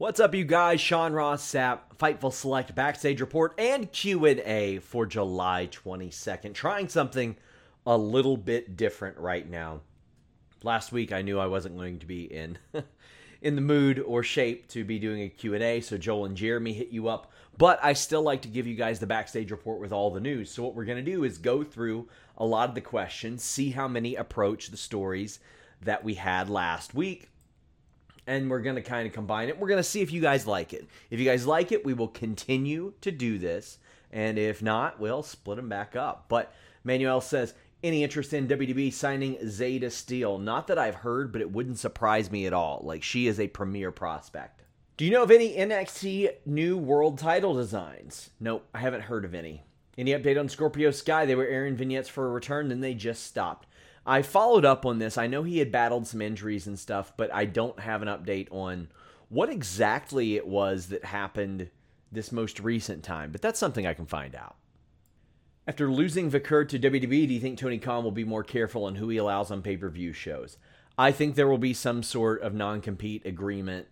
What's up, you guys? Sean Ross Sapp, Fightful Select Backstage Report and Q&A for July 22nd. Trying something a little bit different right now. Last week, I knew I wasn't going to be in the mood or shape to be doing a Q&A, so Joel and Jeremy hit you up. But I still like to give you guys the Backstage Report with all the news. So what we're going to do is go through a lot of the questions, see how many approach the stories that we had last week. And we're going to kind of combine it. We're going to see if you guys like it. If you guys like it, we will continue to do this. And if not, we'll split them back up. But Manuel says, any interest in WWE signing Zeta Steele? Not that I've heard, but it wouldn't surprise me at all. Like, she is a premier prospect. Do you know of any NXT new world title designs? Nope, I haven't heard of any. Any update on Scorpio Sky? They were airing vignettes for a return, then they just stopped. I followed up on this. I know he had battled some injuries and stuff, but I don't have an update on what exactly it was that happened this most recent time. But that's something I can find out. After losing Vickers to WWE, do you think Tony Khan will be more careful on who he allows on pay-per-view shows? I think there will be some sort of non-compete agreement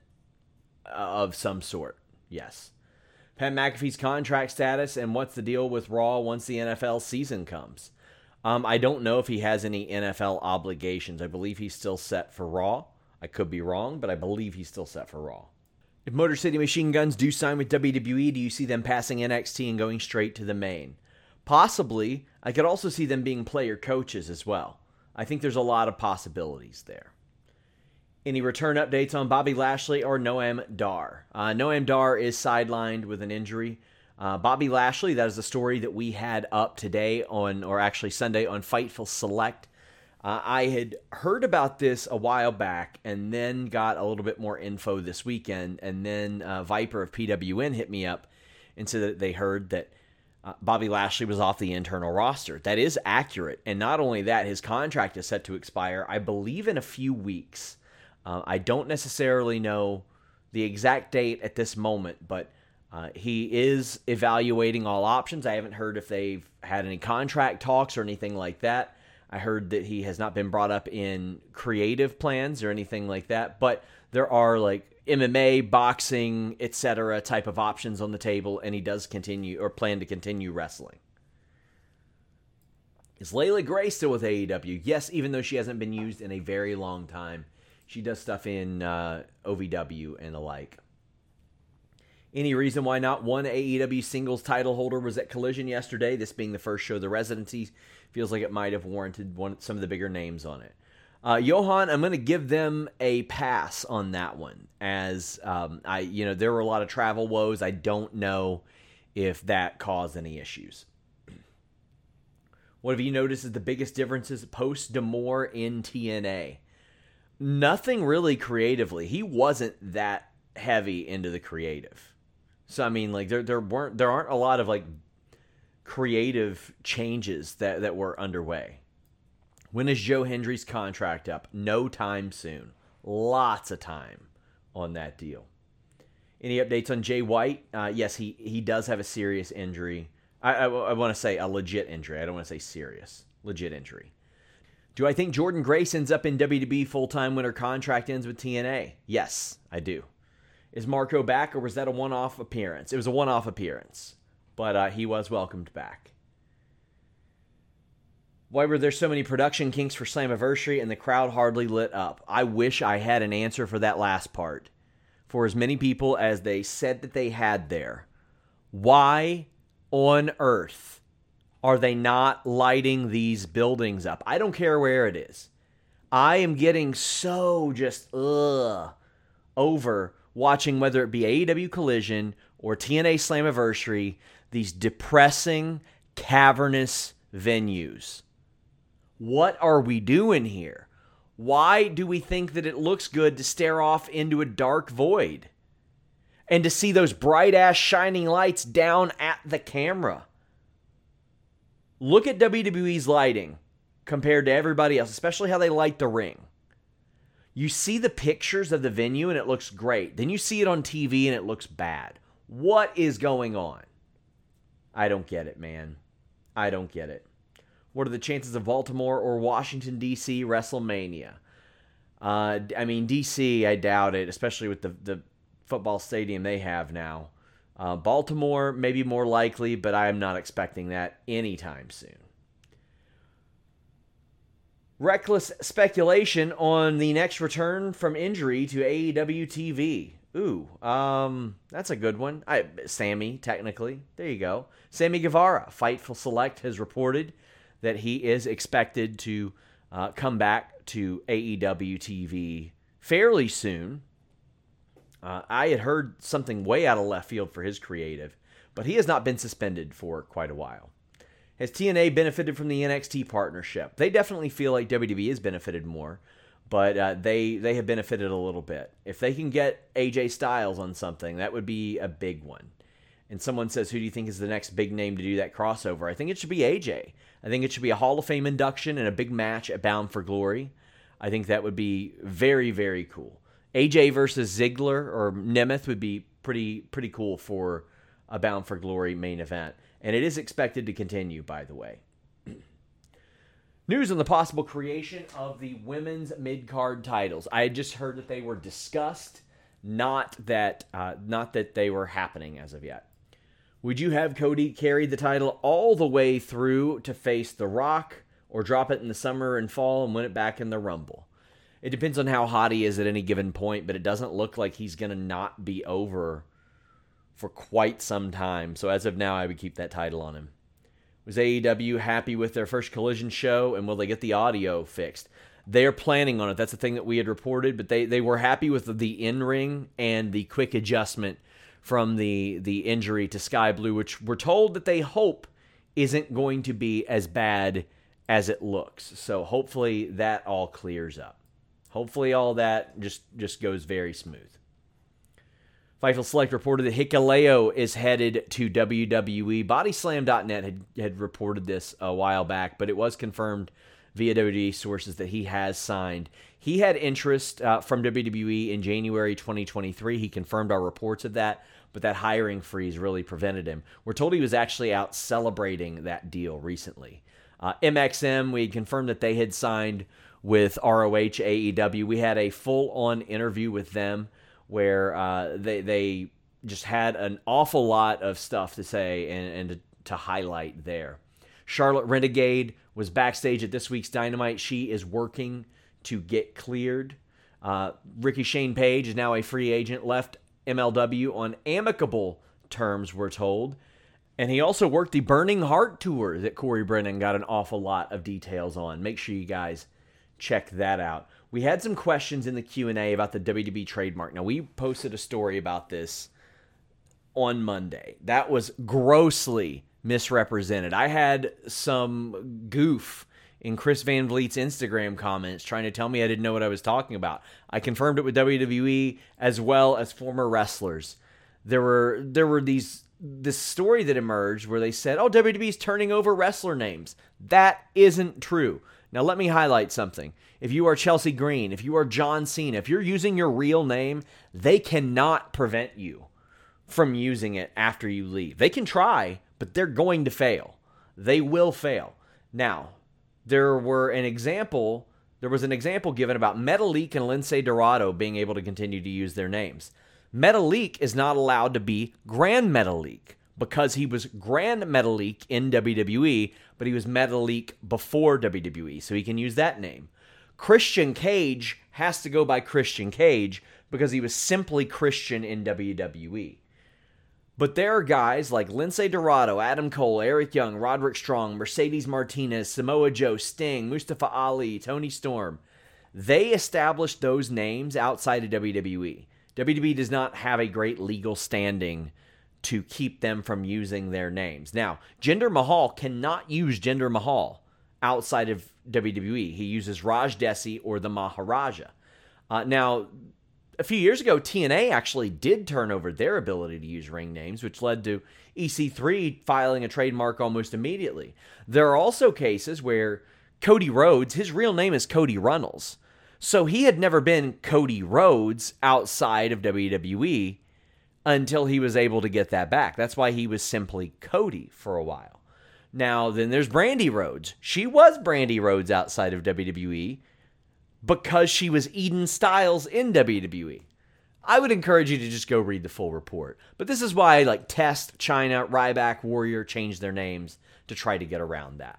of some sort, yes. Pat McAfee's contract status and what's the deal with Raw once the NFL season comes? I don't know if he has any NFL obligations. I believe he's still set for Raw. I could be wrong, but I believe he's still set for Raw. If Motor City Machine Guns do sign with WWE, do you see them passing NXT and going straight to the main? Possibly. I could also see them being player coaches as well. I think there's a lot of possibilities there. Any return updates on Bobby Lashley or Noam Dar? Noam Dar is sidelined with an injury. Bobby Lashley, that is the story that we had up today or actually Sunday on Fightful Select. I had heard about this a while back and then got a little bit more info this weekend. And then Viper of PWN hit me up and said that they heard that Bobby Lashley was off the internal roster. That is accurate. And not only that, his contract is set to expire, I believe, in a few weeks. I don't necessarily know the exact date at this moment, but he is evaluating all options. I haven't heard if they've had any contract talks or anything like that. I heard that he has not been brought up in creative plans or anything like that, but there are like MMA, boxing, etc. type of options on the table, and he does continue or plan to continue wrestling. Is Layla Gray still with AEW? Yes, even though she hasn't been used in a very long time. She does stuff in OVW and the like. Any reason why not one AEW singles title holder was at Collision yesterday? This being the first show of the residency, feels like it might have warranted some of the bigger names on it. Johan, I'm going to give them a pass on that one, as there were a lot of travel woes. I don't know if that caused any issues. What have you noticed is the biggest differences post D'Amore in TNA? Nothing really creatively. He wasn't that heavy into the creative. So I mean, like there aren't a lot of like creative changes that were underway. When is Joe Hendry's contract up? No time soon. Lots of time on that deal. Any updates on Jay White? Yes, he does have a serious injury. I want to say a legit injury. I don't want to say serious. Legit injury. Do I think Jordan Grace ends up in WWE full-time when her contract ends with TNA? Yes, I do. Is Marco back, or was that a one-off appearance? It was a one-off appearance, but he was welcomed back. Why were there so many production kinks for Slammiversary and the crowd hardly lit up? I wish I had an answer for that last part. For as many people as they said that they had there, why on earth are they not lighting these buildings up? I don't care where it is. I am getting so just over watching whether it be AEW Collision or TNA Slammiversary, these depressing, cavernous venues. What are we doing here? Why do we think that it looks good to stare off into a dark void? And to see those bright-ass shining lights down at the camera? Look at WWE's lighting compared to everybody else, especially how they light the ring. You see the pictures of the venue and it looks great. Then you see it on TV and it looks bad. What is going on? I don't get it, man. I don't get it. What are the chances of Baltimore or Washington, D.C. WrestleMania? I mean, D.C., I doubt it, especially with the football stadium they have now. Baltimore, maybe more likely, but I am not expecting that anytime soon. Reckless speculation on the next return from injury to AEW TV. Ooh, that's a good one. Sammy, technically. There you go. Sammy Guevara, Fightful Select, has reported that he is expected to come back to AEW TV fairly soon. I had heard something way out of left field for his creative, but he has not been suspended for quite a while. Has TNA benefited from the NXT partnership? They definitely feel like WWE has benefited more, but they have benefited a little bit. If they can get AJ Styles on something, that would be a big one. And someone says, who do you think is the next big name to do that crossover? I think it should be AJ. I think it should be a Hall of Fame induction and a big match at Bound for Glory. I think that would be very, very cool. AJ versus Ziggler or Nemeth would be pretty cool for a Bound for Glory main event. And it is expected to continue, by the way. News on the possible creation of the women's mid-card titles. I had just heard that they were discussed, not that they were happening as of yet. Would you have Cody carry the title all the way through to face The Rock, or drop it in the summer and fall and win it back in the Rumble? It depends on how hot he is at any given point, but it doesn't look like he's going to not be over for quite some time. So as of now, I would keep that title on him. Was AEW happy with their first Collision show, and will they get the audio fixed? They're planning on it. That's the thing that we had reported, but they were happy with the in-ring and the quick adjustment from the injury to Sky Blue, which we're told that they hope isn't going to be as bad as it looks. So hopefully that all clears up. Hopefully all that just goes very smooth. Fightful Select reported that Hikuleo is headed to WWE. Bodyslam.net had reported this a while back, but it was confirmed via WWE sources that he has signed. He had interest from WWE in January 2023. He confirmed our reports of that, but that hiring freeze really prevented him. We're told he was actually out celebrating that deal recently. MXM, we had confirmed that they had signed with ROH AEW. We had a full-on interview with them where they just had an awful lot of stuff to say and to highlight there. Charlotte Renegade was backstage at this week's Dynamite. She is working to get cleared. Ricky Shane Page is now a free agent, left MLW on amicable terms, we're told. And he also worked the Burning Heart Tour that Corey Brennan got an awful lot of details on. Make sure you guys check that out. We had some questions in the Q&A about the WWE trademark. Now, we posted a story about this on Monday. That was grossly misrepresented. I had some goof in Chris Van Vliet's Instagram comments trying to tell me I didn't know what I was talking about. I confirmed it with WWE as well as former wrestlers. There were this story that emerged where they said, WWE's turning over wrestler names. That isn't true. Now, let me highlight something. If you are Chelsea Green, if you are John Cena, if you're using your real name, they cannot prevent you from using it after you leave. They can try, but they're going to fail. They will fail. Now, there was an example given about Metalik and Lince Dorado being able to continue to use their names. Metalik is not allowed to be Grand Metalik because he was Grand Metalik in WWE, but he was Metalik before WWE, so he can use that name. Christian Cage has to go by Christian Cage because he was simply Christian in WWE. But there are guys like Lince Dorado, Adam Cole, Eric Young, Roderick Strong, Mercedes Martinez, Samoa Joe, Sting, Mustafa Ali, Tony Storm. They established those names outside of WWE. WWE does not have a great legal standing to keep them from using their names. Now, Jinder Mahal cannot use Jinder Mahal outside of WWE. He uses Raj Desi or the Maharaja. Now, a few years ago, TNA actually did turn over their ability to use ring names, which led to EC3 filing a trademark almost immediately. There are also cases where Cody Rhodes, his real name is Cody Runnels. So he had never been Cody Rhodes outside of WWE until he was able to get that back. That's why he was simply Cody for a while. Now, then there's Brandy Rhodes. She was Brandy Rhodes outside of WWE because she was Eden Styles in WWE. I would encourage you to just go read the full report. But this is why like Test, China, Ryback, Warrior changed their names to try to get around that.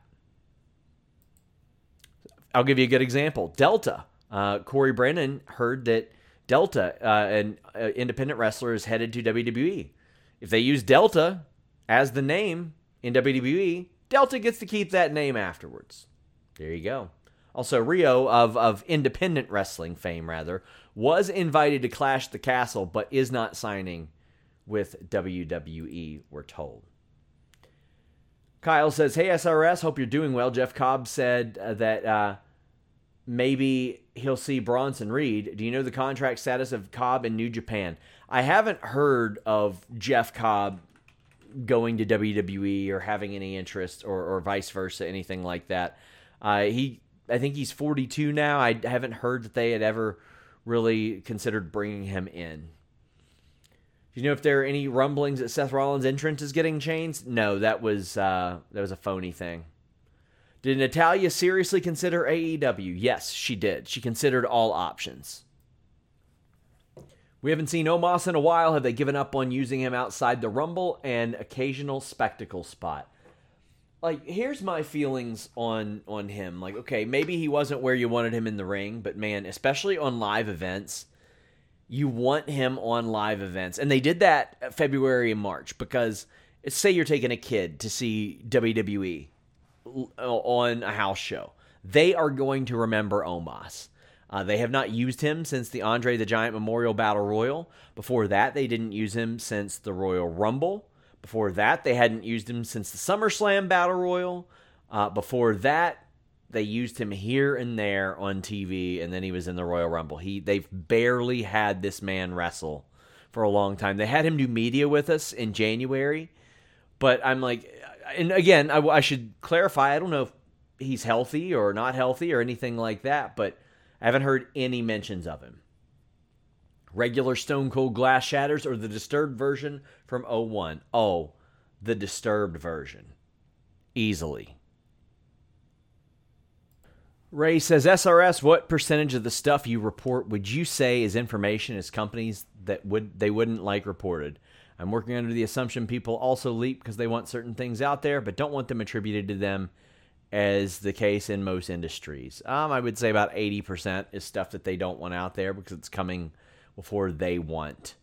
I'll give you a good example. Delta. Corey Brennan heard that Delta, an independent wrestler, is headed to WWE. If they use Delta as the name in WWE, Delta gets to keep that name afterwards. There you go. Also, Rio of independent wrestling fame, was invited to Clash at the Castle, but is not signing with WWE, we're told. Kyle says, hey, SRS, hope you're doing well. Jeff Cobb said that maybe he'll see Bronson Reed. Do you know the contract status of Cobb in New Japan? I haven't heard of Jeff Cobb going to WWE or having any interest or vice versa, anything like that. I think he's 42 now. I haven't heard that they had ever really considered bringing him in. Do you know if there are any rumblings that Seth Rollins' entrance is getting changed? No, that was a phony thing. Did Natalya seriously consider AEW? Yes, she did. She considered all options. We haven't seen Omos in a while. Have they given up on using him outside the Rumble and occasional spectacle spot? Like, here's my feelings on him. Like, okay, maybe he wasn't where you wanted him in the ring, but man, especially on live events, you want him on live events. And they did that February and March because, say you're taking a kid to see WWE on a house show. They are going to remember Omos. They have not used him since the Andre the Giant Memorial Battle Royal. Before that, they didn't use him since the Royal Rumble. Before that, they hadn't used him since the SummerSlam Battle Royal. Before that, they used him here and there on TV, and then he was in the Royal Rumble. They've barely had this man wrestle for a long time. They had him do media with us in January, but I'm like, and again, I should clarify, I don't know if he's healthy or not healthy or anything like that, but I haven't heard any mentions of him. Regular Stone Cold Glass Shatters or the Disturbed version from 01? Oh, the Disturbed version. Easily. Ray says, SRS, what percentage of the stuff you report would you say is information as companies that they wouldn't like reported? I'm working under the assumption people also leak because they want certain things out there, but don't want them attributed to them, as the case in most industries. I would say about 80% is stuff that they don't want out there because it's coming before they want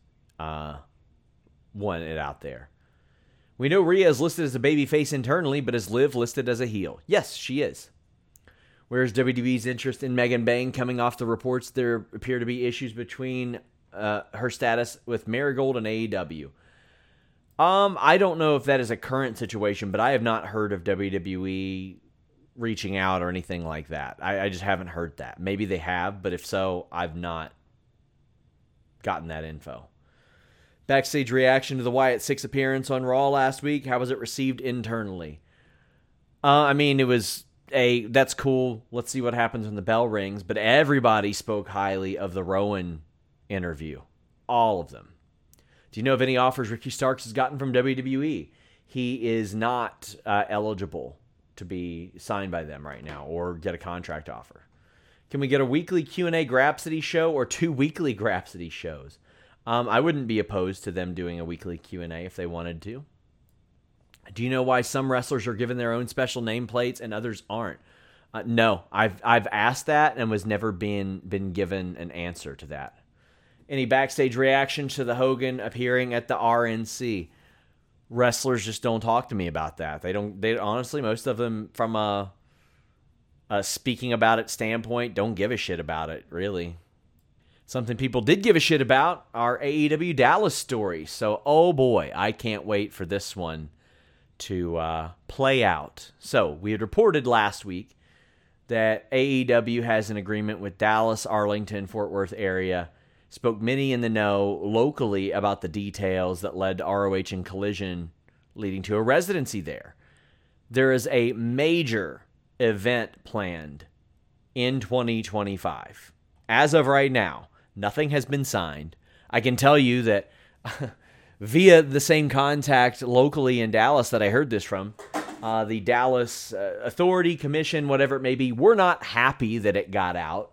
it out there. We know Rhea is listed as a babyface internally, but is Liv listed as a heel? Yes, she is. Where's WWE's interest in Megan Bang? Coming off the reports, there appear to be issues between her status with Marigold and AEW. I don't know if that is a current situation, but I have not heard of WWE reaching out or anything like that. I just haven't heard that. Maybe they have, but if so, I've not gotten that info. Backstage reaction to the Wyatt Six appearance on Raw last week. How was it received internally? I mean, it was that's cool. Let's see what happens when the bell rings. But everybody spoke highly of the Rowan interview. All of them. Do you know of any offers Ricky Starks has gotten from WWE? He is not eligible to be signed by them right now or get a contract offer. Can we get a weekly Q&A Grapsody show or 2 weekly Grapsody shows? I wouldn't be opposed to them doing a weekly Q&A if they wanted to. Do you know why some wrestlers are given their own special nameplates and others aren't? No, I've asked that and was never been given an answer to that. Any backstage reaction to the Hogan appearing at the RNC? Wrestlers just don't talk to me about that. They honestly, most of them from a speaking about it standpoint don't give a shit about it, really. Something people did give a shit about, our AEW Dallas story. So, oh boy, I can't wait for this one to play out. So, we had reported last week that AEW has an agreement with Dallas, Arlington, Fort Worth area. Spoke many in the know locally about the details that led to ROH and Collision leading to a residency there. There is a major event planned in 2025. As of right now, nothing has been signed. I can tell you that via the same contact locally in Dallas that I heard this from, the Dallas Authority, Commission, whatever it may be, we're not happy that it got out.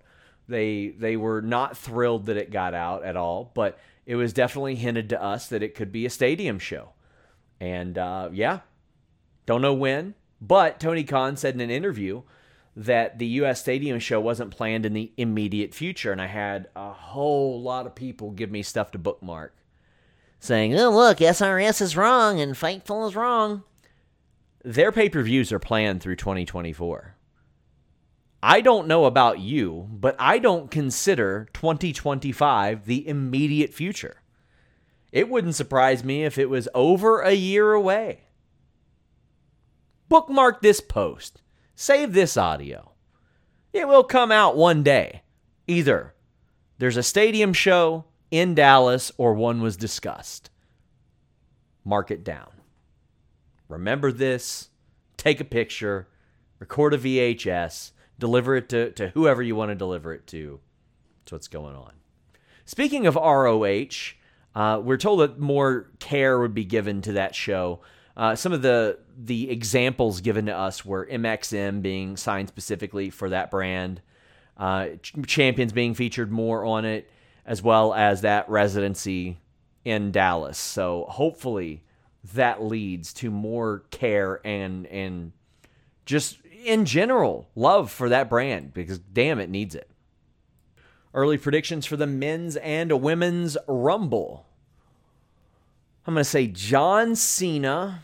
They were not thrilled that it got out at all, but it was definitely hinted to us that it could be a stadium show. And yeah, don't know when, but Tony Khan said in an interview that the U.S. Stadium show wasn't planned in the immediate future. And I had a whole lot of people give me stuff to bookmark saying, oh, look, SRS is wrong and Fightful is wrong. Their pay-per-views are planned through 2024. I don't know about you, but I don't consider 2025 the immediate future. It wouldn't surprise me if it was over a year away. Bookmark this post. Save this audio. It will come out one day. Either there's a stadium show in Dallas or one was discussed. Mark it down. Remember this. Take a picture. Record a VHS. Deliver it to whoever you want to deliver it to. That's what's going on. Speaking of ROH, we're told that more care would be given to that show. Some of the examples given to us were MXM being signed specifically for that brand, Champions being featured more on it, as well as that residency in Dallas. So hopefully that leads to more care and just in general love for that brand, because damn, it needs it. Early predictions for the men's and women's Rumble. I'm going to say John Cena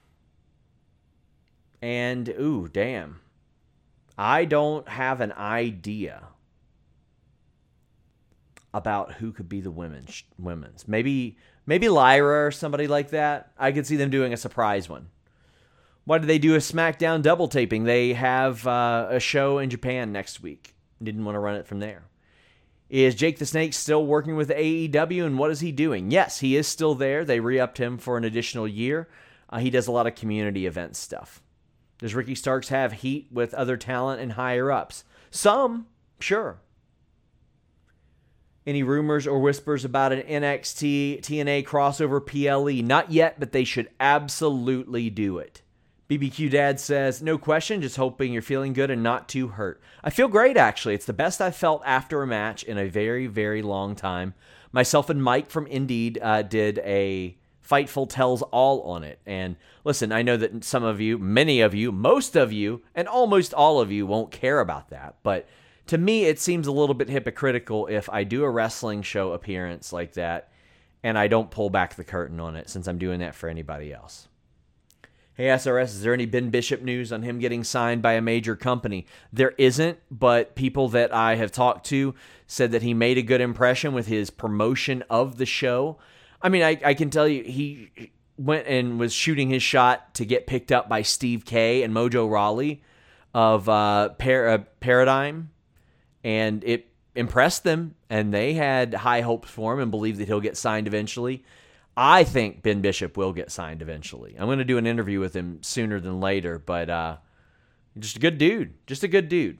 and, ooh, damn. I don't have an idea about who could be the women's. Maybe Lyra or somebody like that. I could see them doing a surprise one. Why did they do a SmackDown double taping? They have a show in Japan next week. Didn't want to run it from there. Is Jake the Snake still working with AEW, and what is he doing? Yes, he is still there. They re-upped him for an additional year. He does a lot of community event stuff. Does Ricky Starks have heat with other talent and higher-ups? Some, sure. Any rumors or whispers about an NXT TNA crossover PLE? Not yet, but they should absolutely do it. BBQ Dad says, no question, just hoping you're feeling good and not too hurt. I feel great, actually. It's the best I've felt after a match in a very, very long time. Myself and Mike from Indeed did a Fightful Tells All on it. And listen, I know that some of you, many of you, most of you, and almost all of you won't care about that. But to me, it seems a little bit hypocritical if I do a wrestling show appearance like that and I don't pull back the curtain on it, since I'm doing that for anybody else. Hey, SRS, is there any Ben Bishop news on him getting signed by a major company? There isn't, but people that I have talked to said that he made a good impression with his promotion of the show. I mean, I can tell you, he went and was shooting his shot to get picked up by Steve K and Mojo Rawley of Paradigm, and it impressed them, and they had high hopes for him and believe that he'll get signed eventually. I think Ben Bishop will get signed eventually. I'm going to do an interview with him sooner than later, but just a good dude. Just a good dude.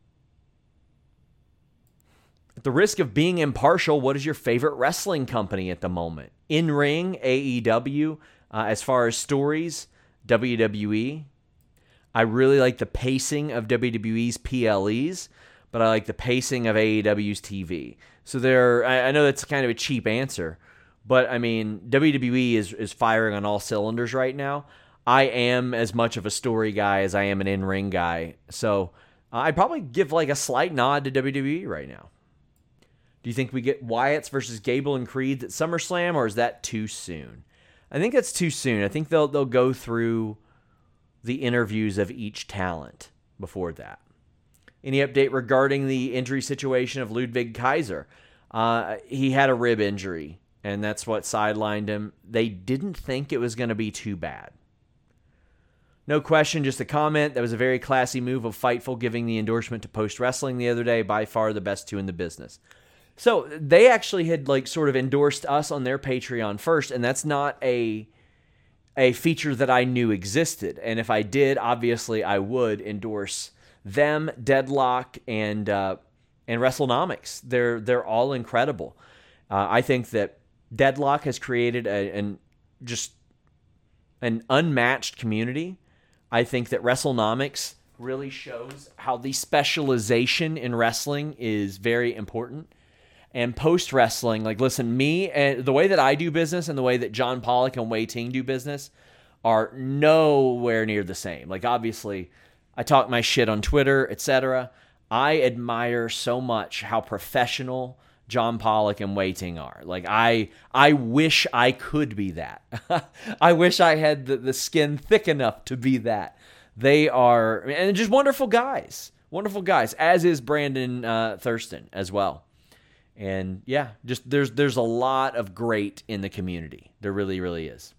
At the risk of being impartial, what is your favorite wrestling company at the moment? In-ring, AEW. As far as stories, WWE. I really like the pacing of WWE's PLEs, but I like the pacing of AEW's TV. So I know that's kind of a cheap answer, but I mean, WWE is firing on all cylinders right now. I am as much of a story guy as I am an in-ring guy. So I'd probably give like a slight nod to WWE right now. Do you think we get Wyatt's versus Gable and Creed at SummerSlam, or is that too soon? I think that's too soon. I think they'll go through the interviews of each talent before that. Any update regarding the injury situation of Ludwig Kaiser? He had a rib injury, and that's what sidelined him. They didn't think it was going to be too bad. No question, just a comment. That was a very classy move of Fightful giving the endorsement to Post Wrestling the other day. By far the best two in the business. So they actually had sort of endorsed us on their Patreon first, and that's not a feature that I knew existed. And if I did, obviously I would endorse them, Deadlock, and WrestleNomics. They're all incredible. I think that Deadlock has created an unmatched community. I think that WrestleNomics really shows how the specialization in wrestling is very important. And post-wrestling, like, listen, me and the way that I do business and the way that John Pollock and Wei Ting do business are nowhere near the same. Like, obviously, I talk my shit on Twitter, etc. I admire so much how professional John Pollock and Wei Ting are. Like, I wish I could be that. I wish I had the skin thick enough to be that. They are, and just wonderful guys, as is Brandon Thurston as well. And yeah, just there's a lot of great in the community. There really, really is.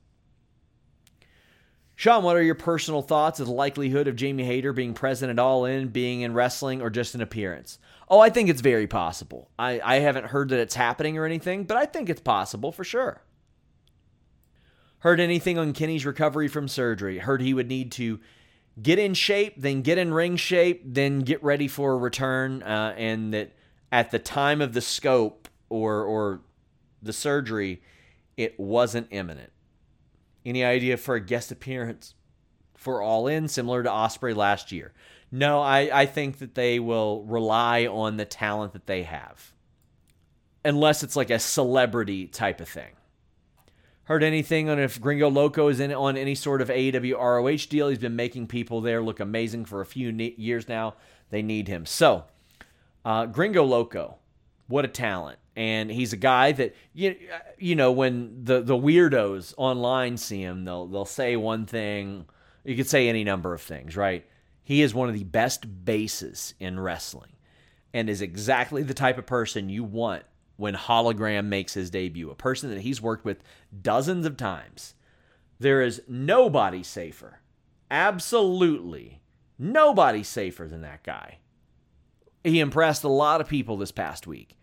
Sean, what are your personal thoughts of the likelihood of Jamie Hayter being present at All In, being in wrestling, or just an appearance? Oh, I think it's very possible. I haven't heard that it's happening or anything, but I think it's possible for sure. Heard anything on Kenny's recovery from surgery? Heard he would need to get in shape, then get in ring shape, then get ready for a return, and that at the time of the scope or the surgery, it wasn't imminent. Any idea for a guest appearance for All In, similar to Ospreay last year? No, I think that they will rely on the talent that they have. Unless it's like a celebrity type of thing. Heard anything on if Gringo Loco is in on any sort of AEW ROH deal? He's been making people there look amazing for a few years now. They need him. So, Gringo Loco, what a talent. And he's a guy that, you know, when the weirdos online see him, they'll say one thing. You could say any number of things, right? He is one of the best bases in wrestling and is exactly the type of person you want when Hologram makes his debut, a person that he's worked with dozens of times. There is nobody safer, absolutely nobody safer than that guy. He impressed a lot of people this past week.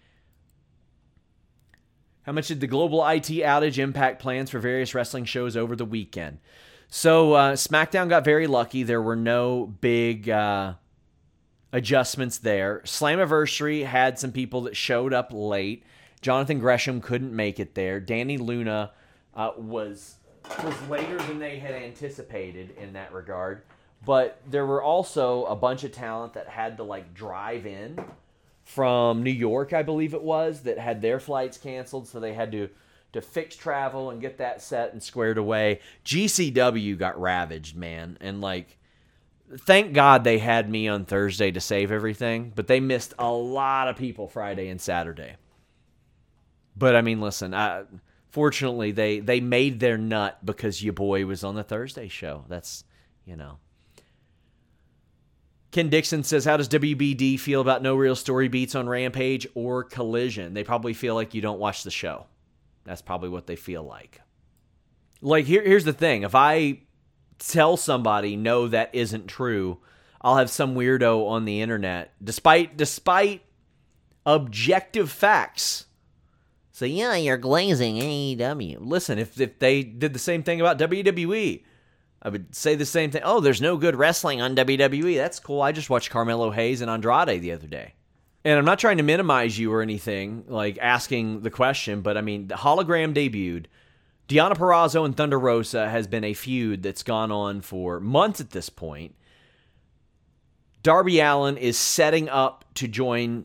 How much did the global IT outage impact plans for various wrestling shows over the weekend? So SmackDown got very lucky. There were no big adjustments there. Slammiversary had some people that showed up late. Jonathan Gresham couldn't make it there. Danny Luna was later than they had anticipated in that regard. But there were also a bunch of talent that had to drive in from New York, I believe it was, that had their flights canceled, so they had to fix travel and get that set and squared away. GCW got ravaged, man. And thank God they had me on Thursday to save everything, but they missed a lot of people Friday and Saturday. But I mean, listen, fortunately they made their nut because your boy was on the Thursday show. That's, Ken Dixon says, how does WBD feel about no real story beats on Rampage or Collision? They probably feel like you don't watch the show. That's probably what they feel like. Here's the thing. If I tell somebody, no, that isn't true, I'll have some weirdo on the internet, despite objective facts, say, yeah, you're glazing AEW. Listen, if they did the same thing about WWE, I would say the same thing. Oh, there's no good wrestling on WWE. That's cool. I just watched Carmelo Hayes and Andrade the other day. And I'm not trying to minimize you or anything, asking the question, but I mean, the Hologram debuted. Deonna Purrazzo and Thunder Rosa has been a feud that's gone on for months at this point. Darby Allin is setting up to join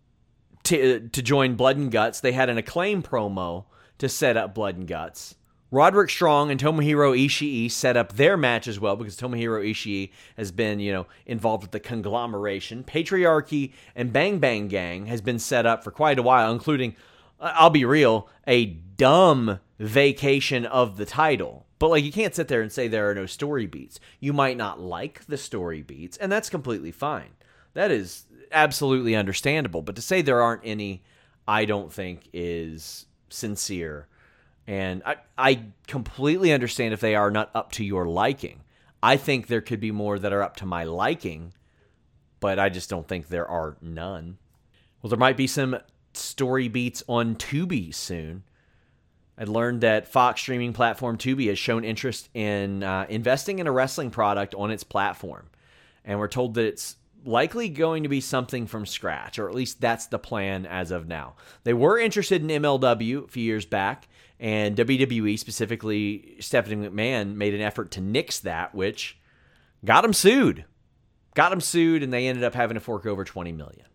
Blood and Guts. They had an Acclaim promo to set up Blood and Guts. Roderick Strong and Tomohiro Ishii set up their match as well because Tomohiro Ishii has been, involved with the conglomeration. Patriarchy and Bang Bang Gang has been set up for quite a while, including, I'll be real, a dumb vacation of the title. But you can't sit there and say there are no story beats. You might not like the story beats, and that's completely fine. That is absolutely understandable. But to say there aren't any, I don't think is sincere. And I completely understand if they are not up to your liking. I think there could be more that are up to my liking, but I just don't think there are none. Well, there might be some story beats on Tubi soon. I learned that Fox streaming platform Tubi has shown interest in investing in a wrestling product on its platform. And we're told that it's likely going to be something from scratch, or at least that's the plan as of now. They were interested in MLW a few years back, and WWE, specifically Stephanie McMahon, made an effort to nix that, which got them sued. got him sued, and they ended up having to fork over $20 million.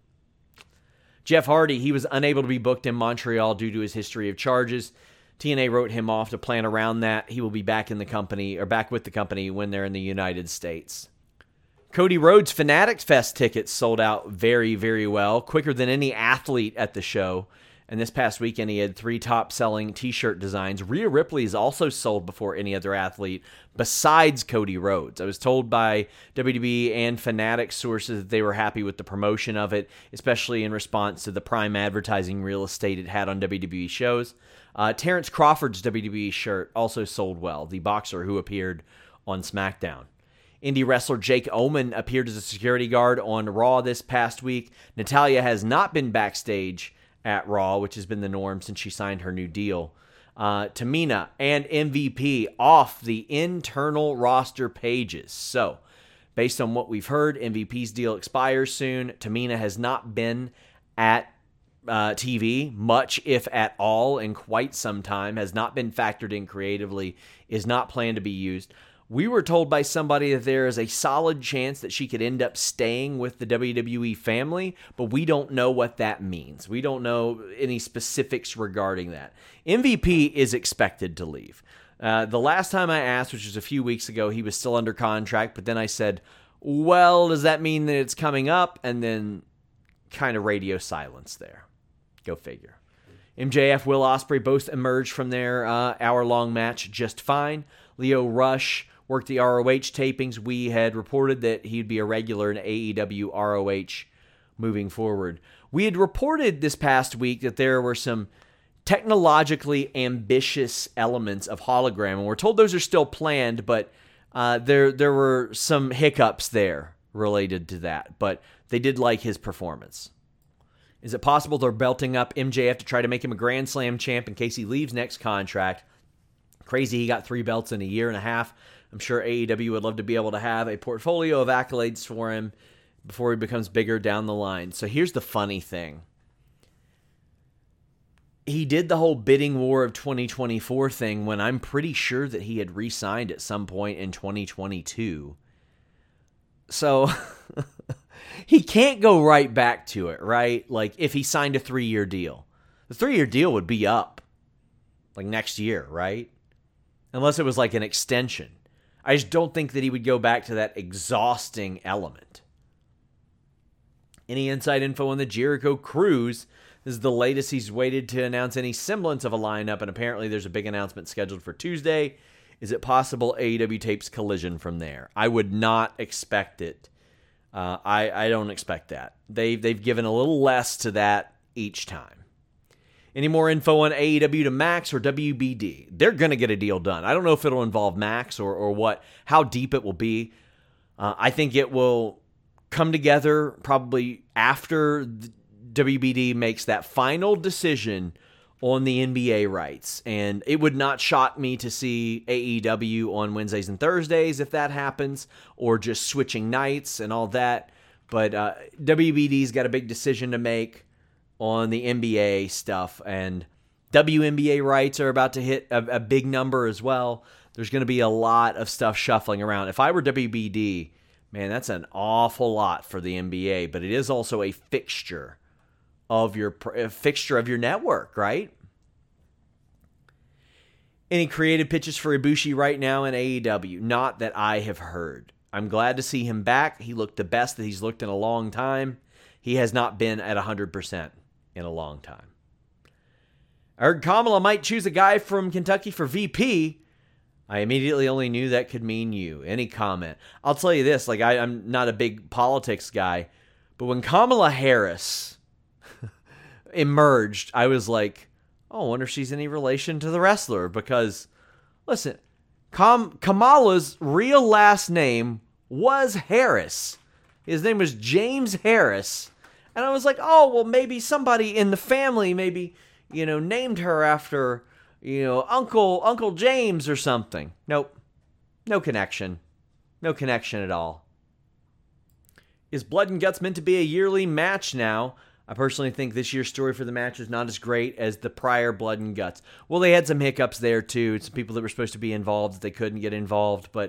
Jeff Hardy, he was unable to be booked in Montreal due to his history of charges. TNA wrote him off to plan around that. He will be back in the company, or back with the company, when they're in the United States. Cody Rhodes' Fanatics Fest tickets sold out very, very well, quicker than any athlete at the show. And this past weekend, he had 3 top-selling t-shirt designs. Rhea Ripley's also sold before any other athlete besides Cody Rhodes. I was told by WWE and Fanatics sources that they were happy with the promotion of it, especially in response to the prime advertising real estate it had on WWE shows. Terrence Crawford's WWE shirt also sold well, the boxer who appeared on SmackDown. Indie wrestler Jake Omen appeared as a security guard on Raw this past week. Natalya has not been backstage at Raw, which has been the norm since she signed her new deal. Tamina and MVP off the internal roster pages. So, based on what we've heard, MVP's deal expires soon. Tamina has not been at TV much, if at all, in quite some time, has not been factored in creatively, is not planned to be used. We were told by somebody that there is a solid chance that she could end up staying with the WWE family, but we don't know what that means. We don't know any specifics regarding that. MVP is expected to leave. The last time I asked, which was a few weeks ago, he was still under contract, but then I said, well, does that mean that it's coming up? And then kind of radio silence there. Go figure. MJF, Will Ospreay both emerged from their hour-long match just fine. Leo Rush worked the ROH tapings. We had reported that he'd be a regular in AEW ROH moving forward. We had reported this past week that there were some technologically ambitious elements of hologram, and we're told those are still planned, but there were some hiccups there related to that, but they did like his performance. Is it possible they're belting up MJF to try to make him a Grand Slam champ in case he leaves next contract? Crazy, he got 3 belts in a year and a half. I'm sure AEW would love to be able to have a portfolio of accolades for him before he becomes bigger down the line. So here's the funny thing. He did the whole bidding war of 2024 thing when I'm pretty sure that he had re-signed at some point in 2022. So he can't go right back to it, right? Like if he signed a 3-year deal. The 3-year deal would be up like next year, right? Unless it was like an extension. I just don't think that he would go back to that exhausting element. Any inside info on the Jericho Cruise? This is the latest he's waited to announce any semblance of a lineup, and apparently there's a big announcement scheduled for Tuesday. Is it possible AEW tapes Collision from there? I would not expect it. I don't expect that. They've given a little less to that each time. Any more info on AEW to Max or WBD? They're going to get a deal done. I don't know if it'll involve Max or what, how deep it will be. I think it will come together probably after WBD makes that final decision on the NBA rights. And it would not shock me to see AEW on Wednesdays and Thursdays if that happens, or just switching nights and all that. But WBD's got a big decision to make on the NBA stuff, and WNBA rights are about to hit a big number as well. There's going to be a lot of stuff shuffling around. If I were WBD, man, that's an awful lot for the NBA, but it is also a fixture of your network, right? Any creative pitches for Ibushi right now in AEW? Not that I have heard. I'm glad to see him back. He looked the best that he's looked in a long time. He has not been at 100% in a long time. I heard Kamala might choose a guy from Kentucky for VP. I immediately only knew that could mean you. Any comment? I'll tell you this, like I'm not a big politics guy, but when Kamala Harris emerged, I was like, oh, I wonder if she's any relation to the wrestler, because, listen, Kamala's real last name was Harris. His name was James Harris. And I was like, oh, well, maybe somebody in the family maybe, named her after, Uncle James or something. Nope. No connection. No connection at all. Is Blood and Guts meant to be a yearly match now? I personally think this year's story for the match is not as great as the prior Blood and Guts. Well, they had some hiccups there, too. Some people that were supposed to be involved that they couldn't get involved. But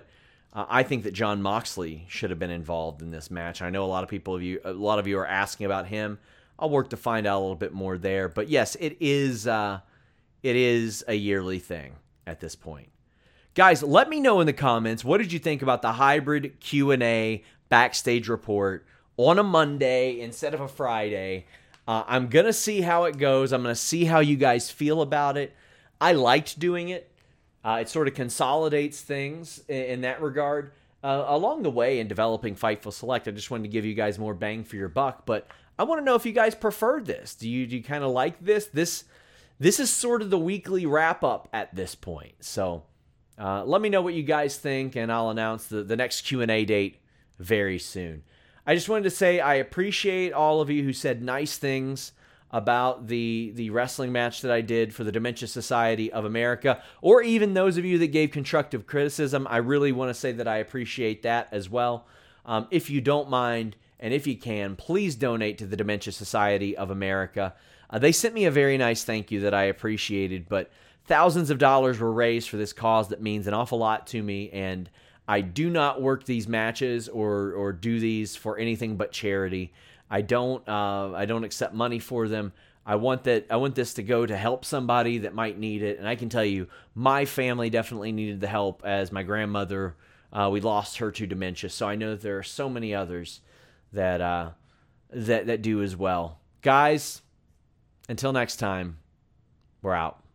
I think that Jon Moxley should have been involved in this match. I know a lot of you are asking about him. I'll work to find out a little bit more there. But yes, it is a yearly thing at this point. Guys, let me know in the comments, what did you think about the hybrid Q&A backstage report on a Monday instead of a Friday? I'm going to see how it goes. I'm going to see how you guys feel about it. I liked doing it. It sort of consolidates things in that regard. Along the way in developing Fightful Select, I just wanted to give you guys more bang for your buck, but I want to know if you guys preferred this. Do you kind of like this? This is sort of the weekly wrap-up at this point. So let me know what you guys think, and I'll announce the next Q&A date very soon. I just wanted to say I appreciate all of you who said nice things about the wrestling match that I did for the Dementia Society of America, or even those of you that gave constructive criticism. I really want to say that I appreciate that as well. If you don't mind, and if you can, please donate to the Dementia Society of America. They sent me a very nice thank you that I appreciated, but thousands of dollars were raised for this cause that means an awful lot to me, and I do not work these matches or do these for anything but charity. I don't accept money for them. I want this to go to help somebody that might need it, and I can tell you, my family definitely needed the help. As my grandmother, we lost her to dementia, so I know that there are so many others that do as well. Guys, until next time, we're out.